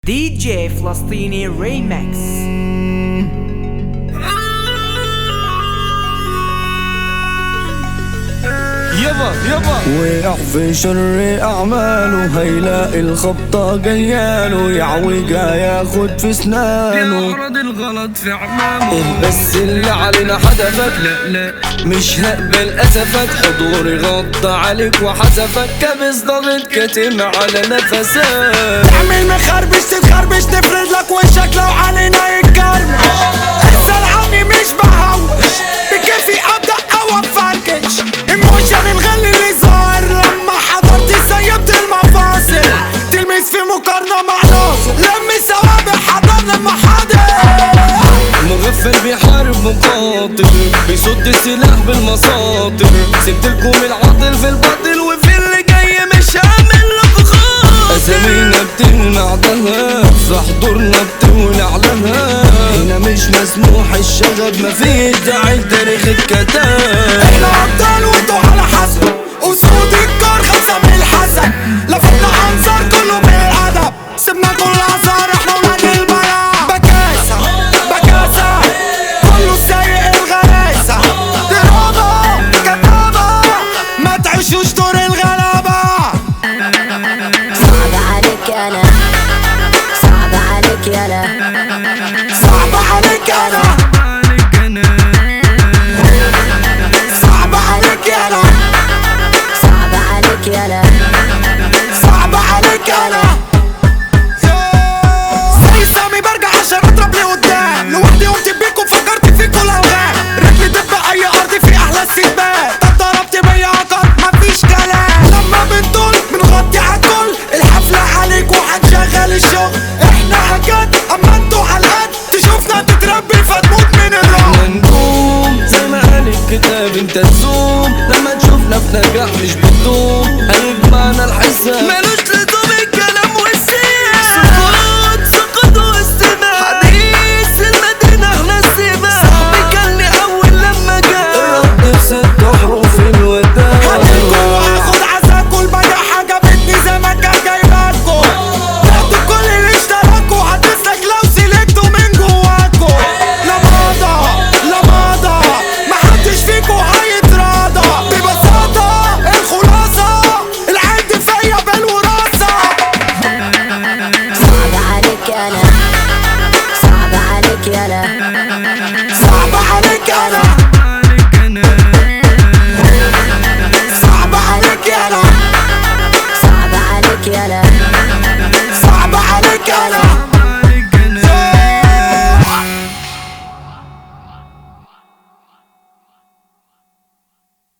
دي جي فلسطيني ريمكس. يابا وقع في شر أعماله، هيلاقي الخبطة جياله، يعوجها ياخد في سنانه، يعرض الغلط في عمامه. بس اللي علينا حدفك، لا مش هقبل أسفك، حضوري غطى عليك وحذفك، كابس ضغط كتم على نفسك، تعمل مخربش تتخربش، نفرد لك وشك لو علينا يتكرمش، اسأل عني مش بهوش، بكيفي ابدأ او افركش، ايموشن الغل اللي ظاهر لما حضرت سيبت المفاصل، تلميذ في مقارنة مع ناصر، لمي السوابق حضرنا المحاضر، مغفل بيحارب مقاتل، بيصد السلاح بالمساطر، سبتلكم العاطل في الباطل، وفي اللي جاي مش هعمل لكم خاطر، اسامينا بتلمع دهب، في حضورنا بتولع لها، هنا مش مسموح الشغب، مفيش داعي لتاريخ الكتاب، احنا ابطال وانتوا على حسب، اسود الكار خمسة من الحسن، لفتنا انظار كله بالادب، سيبنا كل اعذار احنا ولاد البيان، بكاسة كله سايق الغلاسة، دراما كتابة ما تعيشوش دور الغلابة. صعب عليك انا، صعب عليك يلا، صعب عليك انا، صعب عليك انا، صعب عليك يلا، صعب عليك انا، زي سامي برجع عشان اضرب لقدام، لوحدي قمت بيكم فكرت فيكم الاوهام، رجلي دب اي ارض في احلى السباق، طب ضربت بيا عقد مفيش كلام، لما بنطل بنغطي عالكل، الحفلة عليك وهنشغل الشغل، احنا حاجات اما انتوا عالقد، تشوفنا تتربي فتموت من الرعب، نقوم زي ما قال الكتاب، انت تزوم لما تشوفنا في نجاح مش بتدوم، هيجمعنا الحساب، ملوش لزوم الكلام والسياق، سقوط واستماع، حديث المدينة احنا السباق، صاحبي كان لي اول لما جاء، الرد بست حروف الوداع، هتلكوا واخد عزاكوا، البيع عجبتني زي ما كان جايبالكوا، تاخدوا كل اللي اشتراكوا، هتسلك لو سلكتوا من جواكوا، لا ماضى محدش فيكوا هيتراضى، ببساطة الخلاصة العند فيا بالوراثة. صعب عليك انا، صعب عليك يلا، صعب عليك انا،